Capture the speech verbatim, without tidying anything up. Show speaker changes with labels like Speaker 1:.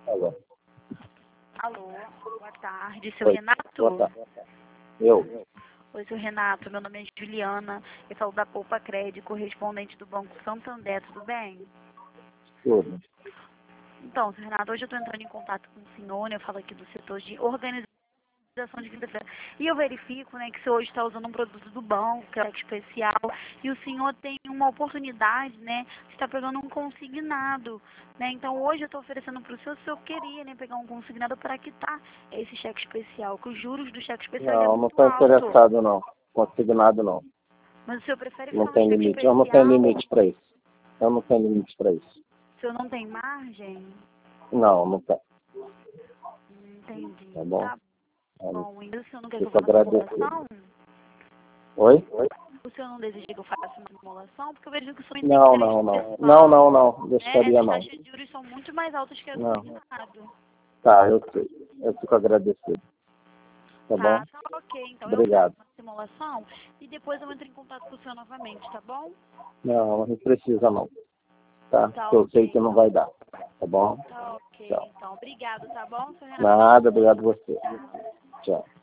Speaker 1: Alô.
Speaker 2: Alô, boa tarde, seu
Speaker 1: Oi.
Speaker 2: Renato?
Speaker 1: Boa tarde. Eu?
Speaker 2: Oi, seu Renato, meu nome é Juliana, eu falo da Poupa Crédito, correspondente do Banco Santander, tudo bem?
Speaker 1: Tudo.
Speaker 2: Então, seu Renato, hoje eu estou entrando em contato com o senhor, né, eu falo aqui do setor de organização de quinta-feira, e eu verifico, né, que o senhor hoje está usando um produto do banco, que é o especial, e o senhor tem uma oportunidade, né, de estar pegando um consignado, né, então hoje eu estou oferecendo para o senhor, se o senhor queria, né, pegar um consignado para quitar esse cheque especial, que os juros do cheque especial ele é
Speaker 1: Não, não
Speaker 2: muito
Speaker 1: estou
Speaker 2: alto,
Speaker 1: interessado não. Consignado não.
Speaker 2: mas o senhor prefere
Speaker 1: Não
Speaker 2: ficar no
Speaker 1: tem
Speaker 2: cheque
Speaker 1: limite. Eu não tenho
Speaker 2: especial,
Speaker 1: limite para isso. Eu não tenho limite para isso.
Speaker 2: o senhor não tem margem?
Speaker 1: Não, não tem.
Speaker 2: Hum, Entendi,
Speaker 1: Tá bom?
Speaker 2: tá bom, e o senhor não quer que eu
Speaker 1: Fico
Speaker 2: faça uma
Speaker 1: agradecido.
Speaker 2: simulação?
Speaker 1: Oi?
Speaker 2: O senhor não deseja que eu faça uma simulação? Porque eu vejo que o senhor tem
Speaker 1: Não,
Speaker 2: crédito
Speaker 1: não, não.
Speaker 2: pessoal,
Speaker 1: Não, não, não.
Speaker 2: né?
Speaker 1: Gostaria
Speaker 2: Essas
Speaker 1: não.
Speaker 2: taxas de juros são muito mais altas que a
Speaker 1: Não.
Speaker 2: consignado.
Speaker 1: Tá, eu sei. Eu fico agradecido. Tá bom?
Speaker 2: Tá, tá ok. Então eu faço
Speaker 1: Obrigado.
Speaker 2: uma simulação e depois eu entro em contato com o senhor novamente, tá bom?
Speaker 1: Não, não precisa não. Tá?
Speaker 2: Tá
Speaker 1: Porque eu sei
Speaker 2: ok,
Speaker 1: que não
Speaker 2: então.
Speaker 1: vai dar. Tá bom?
Speaker 2: Tá ok,
Speaker 1: Tchau.
Speaker 2: então. Obrigado, tá bom, senhor Renato?
Speaker 1: Nada, obrigado a você.
Speaker 2: Tchau.
Speaker 1: Tchau.